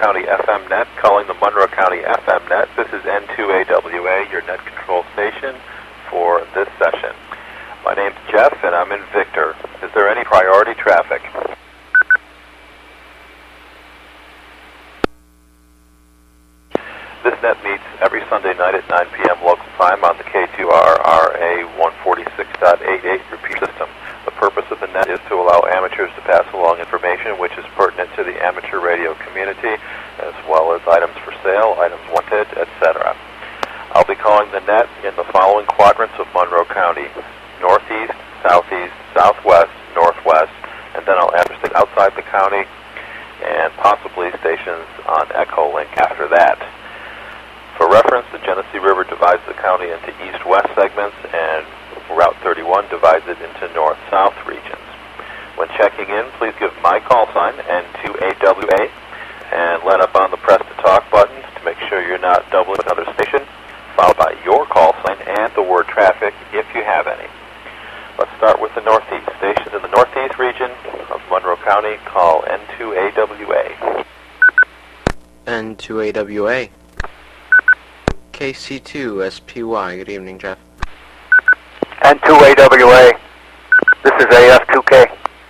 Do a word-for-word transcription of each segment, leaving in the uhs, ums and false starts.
County F M net, calling the Monroe County F M net. This is N two A W A, your net control station for this session. My name's Jeff, and I'm in Victor. Is there any priority traffic? This net meets every Sunday night at nine p m local time on the K two R R A one forty-six point eighty-eight repeat system. The purpose of the net is to allow amateurs to pass along information which is pertinent to the amateur radio community, as well as items for sale, items wanted, et cetera. I'll be calling the net in the following quadrants of Monroe County: northeast, southeast, southwest, northwest, and then I'll add stations outside the county and possibly stations on Echolink after that. For reference, the Genesee River divides the county into east-west segments, and Route thirty-one divides it into north-south regions. When checking in, please give my call sign, N two A W A, and let up on the press to talk button to make sure you're not doubling another station, followed by your call sign and the word traffic if you have any. Let's start with the northeast. Stations in the northeast region of Monroe County, call N two A W A. N two A W A. K C two S P Y. Good evening, Jeff. N two A W A. This is A F two K.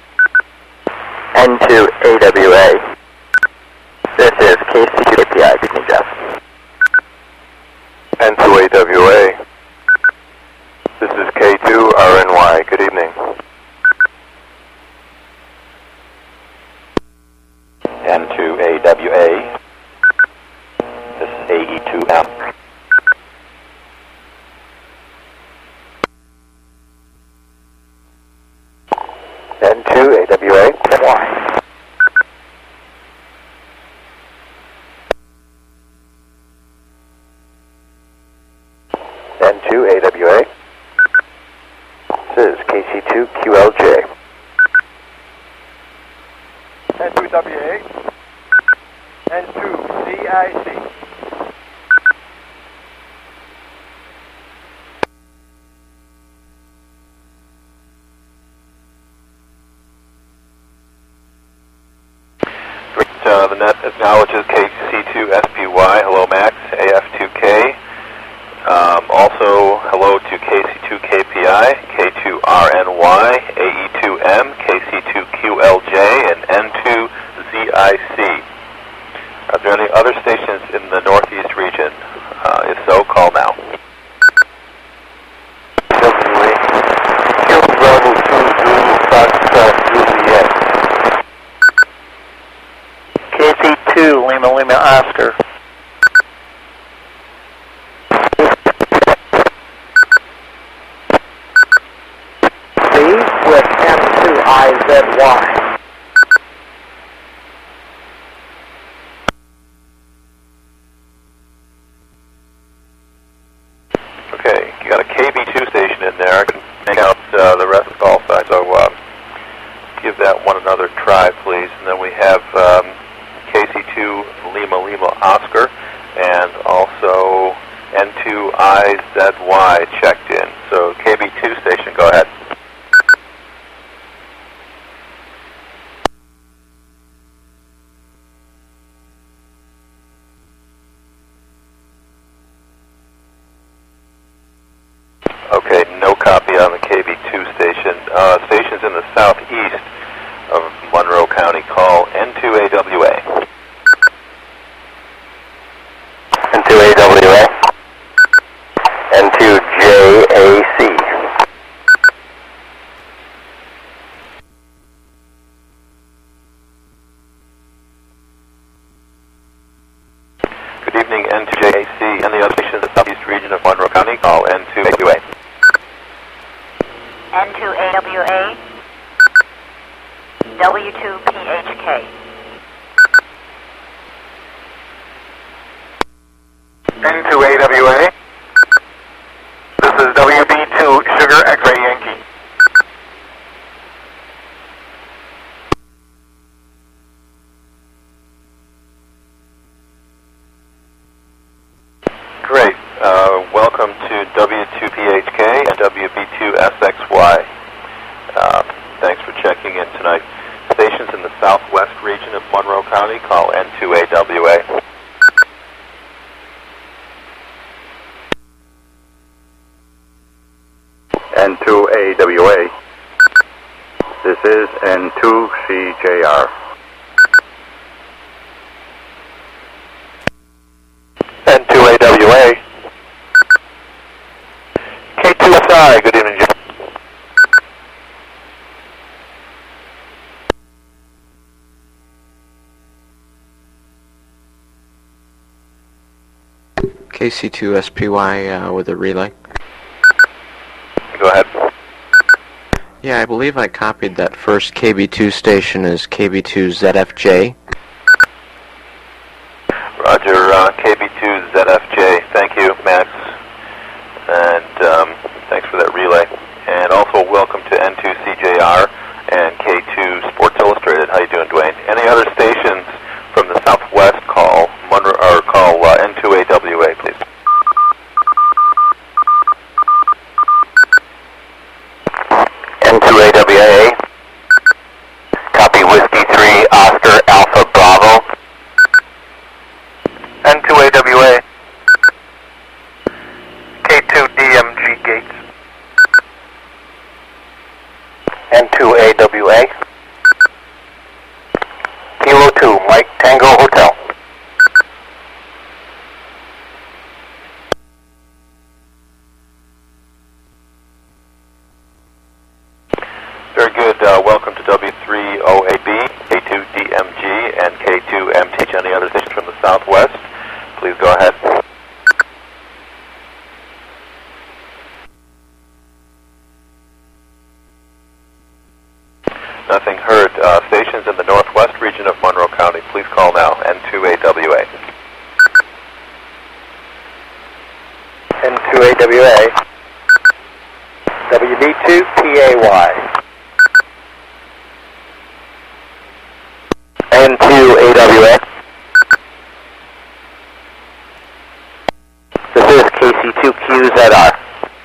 N two A W A. This is K C two K P I. Good evening, Jeff. N two A W A. This is K two R N Y. Good evening. N two A W A. This is A E two M. N two A W A. Y. N two A W A. This is K C two Q L J. N two W A. N two C I C. Uh, the net acknowledges K C two S P Y. Hello, Max. A F two K. Um, also, hello to K C two K P I, K two R N Y, A E two M, K C two Q L J, and N two Z I C. Are there any other stations in the northeast region? Uh, if so, call now. K C two Lima Lima Oscar. With N two I Z Y. Okay, you got a K B two station in there. I can make out uh, the rest of the call sign, so uh, give that one another try, please. And then we have um, K C two Lima Lima Oscar and also N two I Z Y checked in. So K B two station, go ahead. Okay, no copy on the K B two station. Uh, stations in the southeast of Monroe County, call N two A W A. N two A W A. N two J A C. Good evening, N two J A C and the other stations in the southeast region of Monroe County, call N two A W A. N two A W A, W two P H K. N two A W A. This is W B two Sugar X-Ray Yankee. Great. Uh, welcome to W two P H K and W B two S X Y. Uh, thanks for checking in tonight. Stations in the southwest region of Monroe County, call N two A W A. N two A W A. This is N two C J R. N two A W A. K two S I, good evening, Jim. K C two S P Y uh, with a relay. Go ahead. Yeah, I believe I copied that first K B two station as K B two Z F J. Roger, uh, K B two Z F J. Thank you, Max. And um, thanks for that relay. And also welcome to N two C J R and K two Sports Illustrated. How you doing, Dwayne? Any other stations from the Southwest, call Monroe, or call uh, N two A W A, please. N two A W A. Copy Whiskey three, Oscar Alpha Bravo. N two A W A. K two D M G Gates. N two A W A. Kilo two, Mike Tango Hotel. Very good. Uh, welcome to W three O A B, K two D M G, and K two M T H. Any other stations from the Southwest? Please go ahead. Nothing heard. Uh, stations in the Northwest region of Monroe County, please call now. N two A W A. N two A W A. W B two P A Y. N two A W A. This is K C two Q Z R.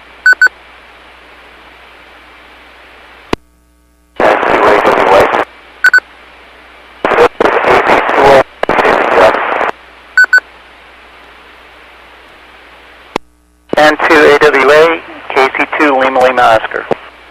N two A W A. This is A B two O. N two A W A, K C two Lima Lima Oscar.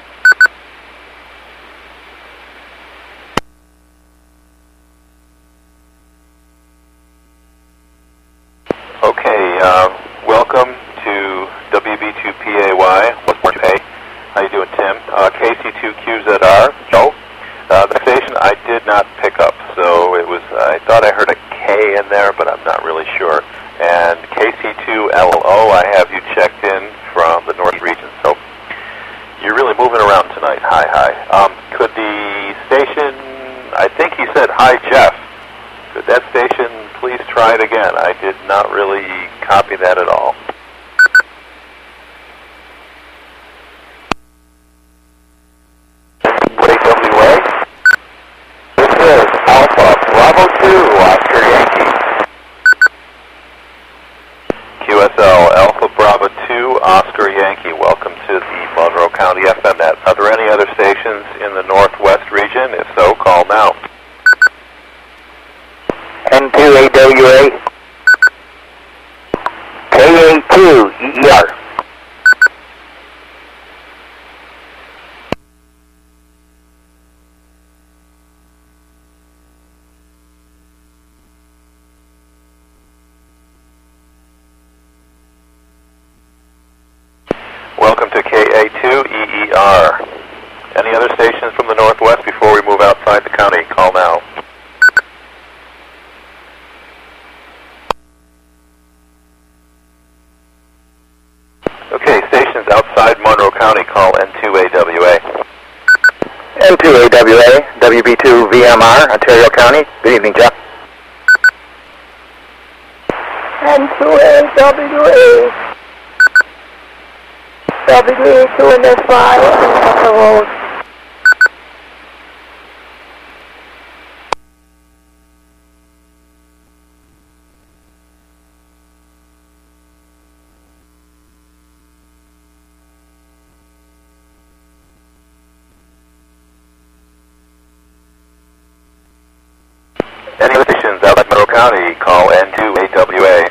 Okay, uh, welcome to W B two P A Y, Westport Pay. How you doing, Tim? Uh, K C two Q Z R, Joe. Uh, the station I did not pick up, so it was, I thought I heard a K in there, but I'm not really sure. And K C two L O, I have you checked in from the North region, so you're really moving around tonight. Hi, hi. Um, could the station, I think he said, hi, Jeff. Could that station please try it again? I did not really copy that at all. W A. This is Alpha Bravo two, Oscar Yankee. Q S L Alpha Bravo two, Oscar Yankee. Welcome to the Monroe County F M net. Are there any other stations in the Northwest region? If so, call now. N two A W A. K A two E E R. Welcome to K A two E E R. Any other stations from the Northwest before we move outside the county? Call now. Okay, stations outside Monroe County, call N two A W A. N two A W A, W B two V M R, Ontario County. Good evening, Jeff. N two A W A. W two in this file, on the road. stations outside Monroe County, call N two A W A.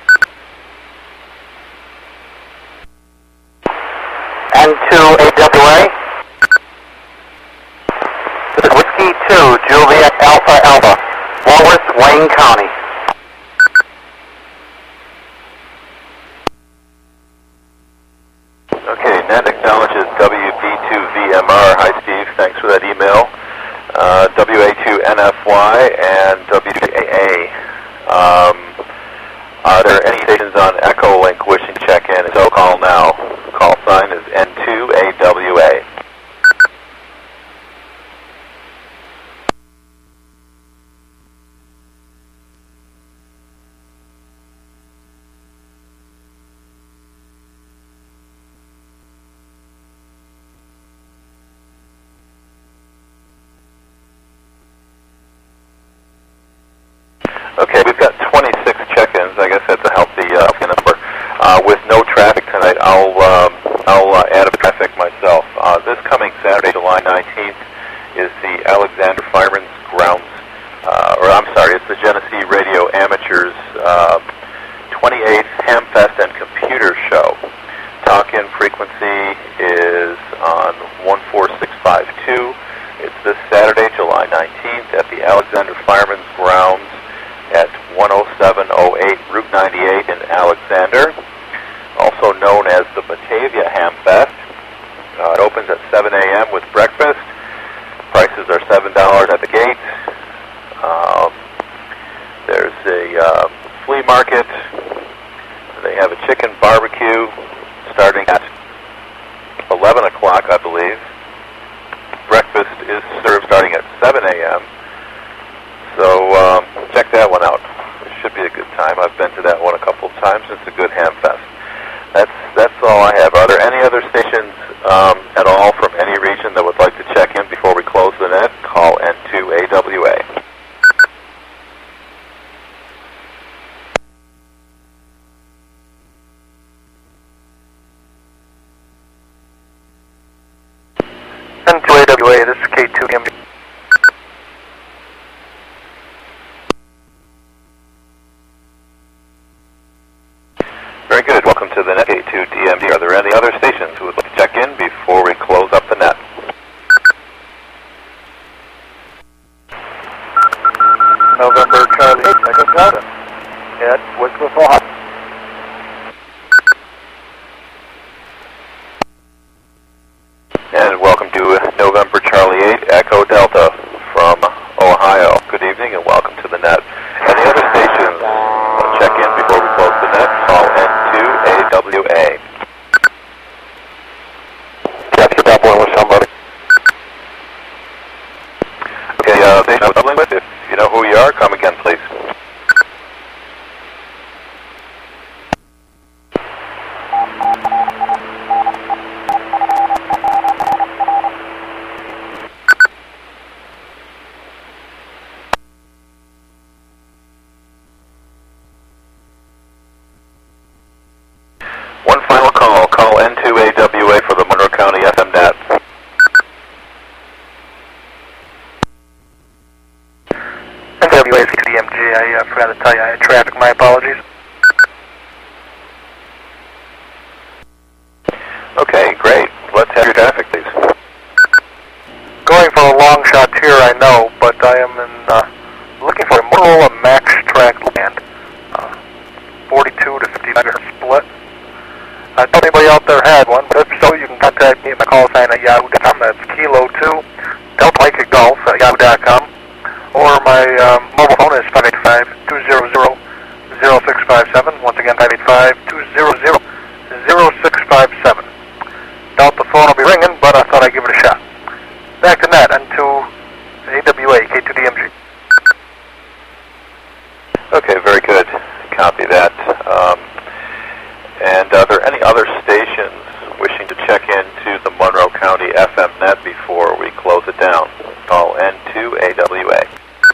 N two A W A. This is Whiskey two, Juliet Alpha Alpha, Walworth, Wayne County. Okay, Net acknowledges W B two V M R. Hi, Steve. Thanks for that email. Uh, W A two N F Y and W two A A. Um, are there any stations on Echolink wishing to check in? So call now. Call sign is N two A W A. Okay, we've got twenty-six check-ins. I guess that's a healthy uh, number. Uh, with no traffic tonight, I'll um, I'll uh, add a bit of traffic myself. Uh, this coming Saturday, July nineteenth, is the Alexander Fireman's Grounds, uh, or I'm sorry, it's the Genesee Radio Amateurs uh, twenty-eighth Hamfest and Computer Show. Talk-in frequency is on one four six five two. It's this Saturday, July nineteenth, at the Alexander Fireman's Grounds at one oh seven oh eight Route ninety-eight in Alexander, also known as the Batavia Hamfest. Uh, it opens at seven A M with breakfast. Prices are seven dollars at the gate. Um, there's a uh, flea market. They have a chicken barbecue starting at eleven o'clock, I believe. Breakfast is served starting at seven A M So um, check that one out. It should be a good time. I've been to that one a couple of times. It's a good ham fest. That's that's all I have. Are there any other stations um, at all from any region that would like to check in before we close the net? Call N two A W A. N two A W A, this is K two D M G. Very good. Welcome to the net, K two D M D. Are there any other stations who would like to check in before we close up the net? November Charlie, Echo Delta, at Wickliffe, Ohio. And welcome to November Charlie eight, Echo Delta from Ohio. Good evening and welcome to the net. Any other stations want to check in before we close the net? Call N two A W A. Capture that one with somebody. Okay, uh, station I was doubling with, if you know who you are, come again, please. One final call. Call N two A W A for the Monroe County F M net. N W A, K two D M G, I uh, forgot to tell you, I had traffic, my apologies. Okay, great. Let's have your traffic, please. Going for a long shot here, I know, but I am in, uh, looking for a Motorola Max Track band, uh, forty-two to fifty-five megahertz split. I thought anybody out there had one, but if so, you can contact me at my call sign at yahoo dot com. That's Kilo two, Delta Mike Golf at yahoo dot com. Or my um, mobile phone is five eight five, two zero zero, zero six five seven. Once again, five eight five, two zero zero, zero six five seven. Doubt the phone will be ringing, but I thought I'd give it a shot. Back to net, N two A W A, K two D M G. Okay, very good. Copy that. Um, and are there any other stations wishing to check into the Monroe County F M net before we close it down? Call N two A W A.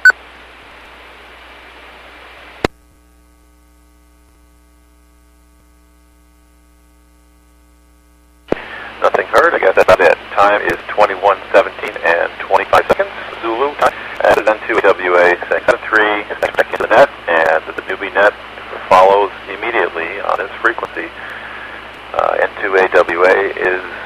Nothing heard. I guess that's about it. Time is twenty-one seventeen and twenty-five seconds. Zulu time. That is N two A W A saying seven three is expecting the net, and the newbie net follows immediately on its frequency. Uh, N two A W A is